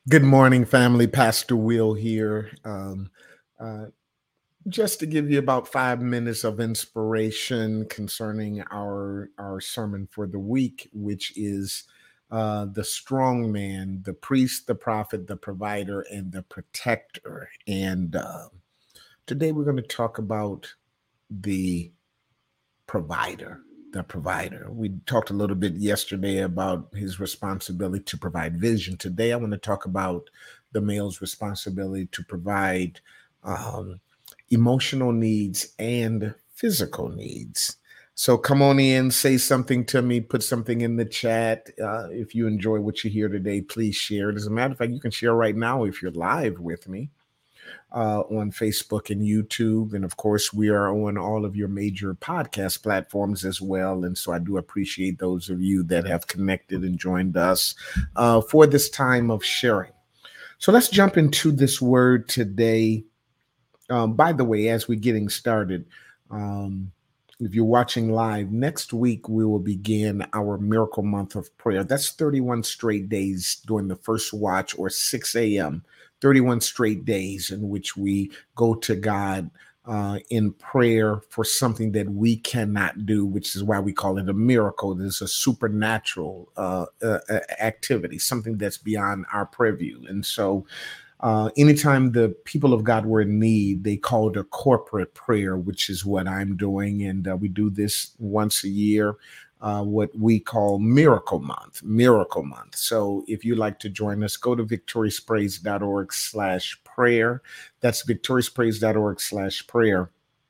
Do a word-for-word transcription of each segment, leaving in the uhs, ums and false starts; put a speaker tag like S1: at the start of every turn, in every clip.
S1: Good morning, family. Pastor Will here. Um, uh, just to give you about five minutes of inspiration concerning our our sermon for the week, which is uh, the strong man, the priest, the prophet, the provider, and the protector. And uh, today we're going to talk about the provider. The provider. We talked a little bit yesterday about his responsibility to provide vision. Today, I want to talk about the male's responsibility to provide um, emotional needs and physical needs. So come on in, say something to me, put something in the chat. Uh, if you enjoy what you hear today, please share it. As a matter of fact, you can share right now if you're live with me uh, on Facebook and YouTube. And of course, we are on all of your major podcast platforms as well. And so I do appreciate those of you that have connected and joined us uh, for this time of sharing. So let's jump into this word today. Um, by the way, as we're getting started, um, if you're watching live, next week we will begin our miracle month of prayer. That's thirty-one straight days during the first watch or six a.m., thirty-one straight days in which we go to God uh, in prayer for something that we cannot do, which is why we call it a miracle. It's a supernatural uh, uh, activity, something that's beyond our purview. And so uh, anytime the people of God were in need, they called a corporate prayer, which is what I'm doing. And uh, we do this once a year, uh, what we call Miracle Month, Miracle Month. So if you'd like to join us, go to victoriouspraise.org slash prayer. That's victoriouspraise.org slash prayer.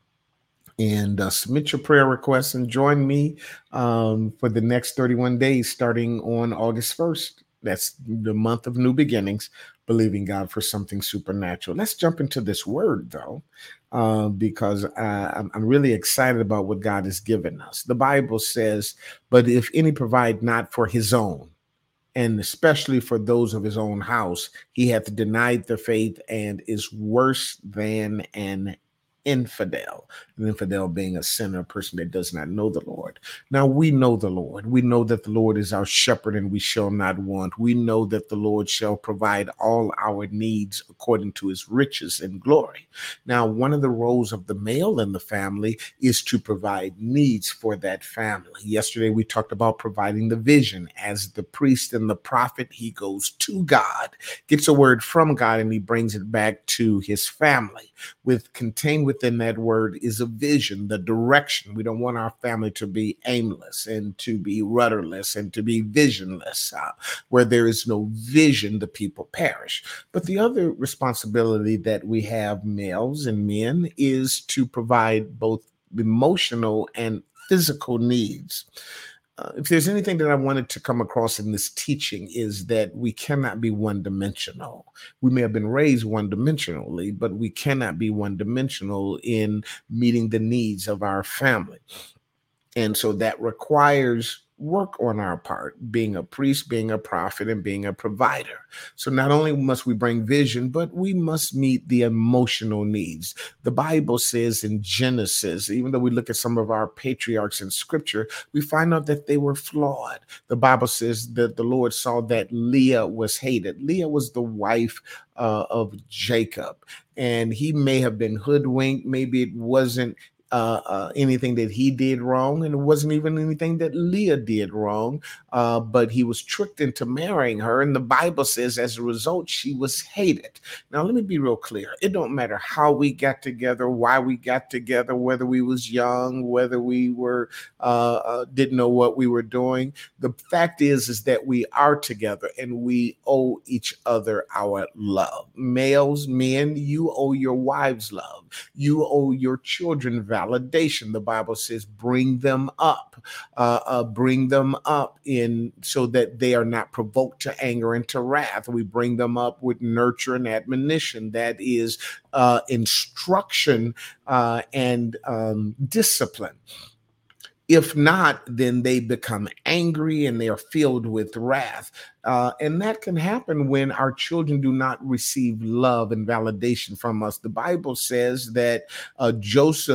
S1: And uh, submit your prayer requests and join me um, for the next thirty-one days starting on August first. That's the month of new beginnings, believing God for something supernatural. Let's jump into this word, though, uh, because uh, I'm, I'm really excited about what God has given us. The Bible says, but if any provide not for his own, and especially for those of his own house, he hath denied the faith and is worse than an infidel. An infidel being a sinner, a person that does not know the Lord. Now we know the Lord. We know that the Lord is our shepherd and we shall not want. We know that the Lord shall provide all our needs according to his riches and glory. Now, one of the roles of the male in the family is to provide needs for that family. Yesterday, we talked about providing the vision. As the priest and the prophet, he goes to God, gets a word from God, and he brings it back to his family. With contained within that word is a vision, the direction. We don't want our family to be aimless and to be rudderless and to be visionless. Uh, where there is no vision, the people perish. But the other responsibility that we have, males and men, is to provide both emotional and physical needs. Uh, if there's anything that I wanted to come across in this teaching is that we cannot be one dimensional. We may have been raised one dimensionally, but we cannot be one dimensional in meeting the needs of our family. And so that requires work on our part, being a priest, being a prophet, and being a provider. So not only must we bring vision, but we must meet the emotional needs. The Bible says in Genesis, even though we look at some of our patriarchs in scripture, we find out that they were flawed. The Bible says that the Lord saw that Leah was hated. Leah was the wife uh, of Jacob, and he may have been hoodwinked. Maybe it wasn't uh, uh, anything that he did wrong, and it wasn't even anything that Leah did wrong, uh, but he was tricked into marrying her, and the Bible says as a result she was hated. Now let me be real clear. It don't matter how we got together, why we got together, whether we was young, whether we were uh, uh, didn't know what we were doing. The fact is is that we are together and we owe each other our love. Males, men, you owe your wives love. You owe your children validation. The Bible says, bring them up, uh, uh, bring them up in so that they are not provoked to anger and to wrath. We bring them up with nurture and admonition. That is uh, instruction uh, and um, discipline. If not, then they become angry and they are filled with wrath. Uh, and that can happen when our children do not receive love and validation from us. The Bible says that uh, Joseph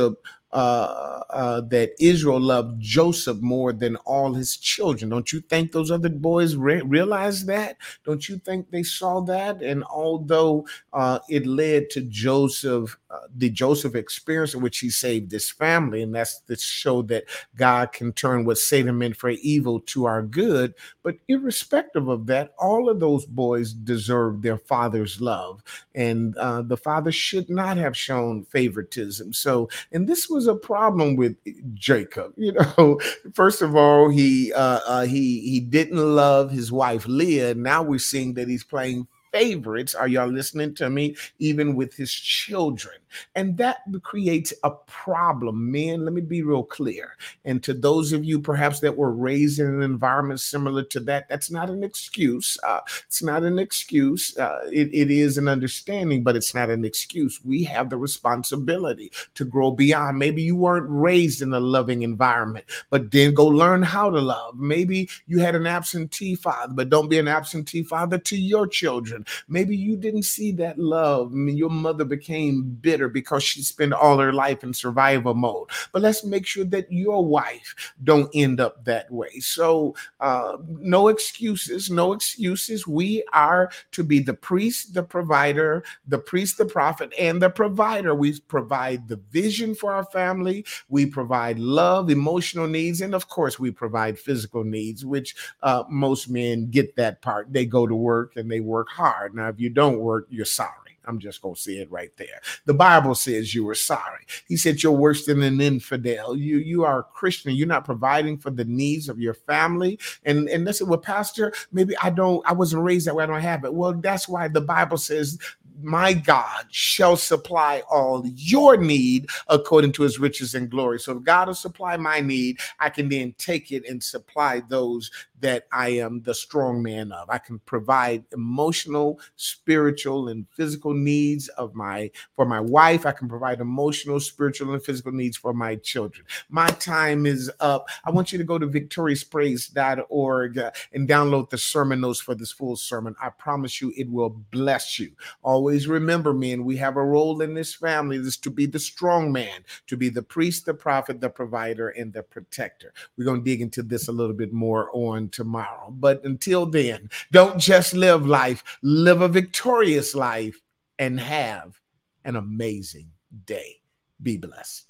S1: uh, uh, that Israel loved Joseph more than all his children. Don't you think those other boys re- realized that? Don't you think they saw that? And although uh, it led to Joseph, uh, the Joseph experience in which he saved his family, and that's to show that God can turn what Satan meant for evil to our good. But irrespective of that, all of those boys deserve their father's love, and uh, the father should not have shown favoritism. So, and this was a problem with Jacob. You know, first of all, he uh, uh, he he didn't love his wife Leah. Now we're seeing that he's playing favorites. Are y'all listening to me? Even with his children. And that creates a problem. Men, let me be real clear. And to those of you perhaps that were raised in an environment similar to that, that's not an excuse. Uh, it's not an excuse. Uh, it, it is an understanding, but it's not an excuse. We have the responsibility to grow beyond. Maybe you weren't raised in a loving environment, but then go learn how to love. Maybe you had an absentee father, but don't be an absentee father to your children. Maybe you didn't see that love. I mean, your mother became bitter because she spent all her life in survival mode. But let's make sure that your wife don't end up that way. So uh, no excuses, no excuses. We are to be the priest, the provider, the priest, the prophet, and the provider. We provide the vision for our family. We provide love, emotional needs, and of course, we provide physical needs, which uh, most men get that part. They go to work and they work hard. Now, if you don't work, you're sorry. I'm just going to say it right there. The Bible says you were sorry. He said you're worse than an infidel. You you are a Christian. You're not providing for the needs of your family. And, and listen, well, Pastor, maybe I don't, I wasn't raised that way. I don't have it. Well, that's why the Bible says my God shall supply all your need according to his riches and glory. So if God will supply my need, I can then take it and supply those that I am the strong man of. I can provide emotional, spiritual, and physical needs of my for my wife. I can provide emotional, spiritual, and physical needs for my children. My time is up. I want you to go to victorious praise dot org uh, and download the sermon notes for this full sermon. I promise you it will bless you. Always remember, men, we have a role in this family. This is to be the strong man, to be the priest, the prophet, the provider, and the protector. We're going to dig into this a little bit more on tomorrow. But until then, don't just live life, live a victorious life and have an amazing day. Be blessed.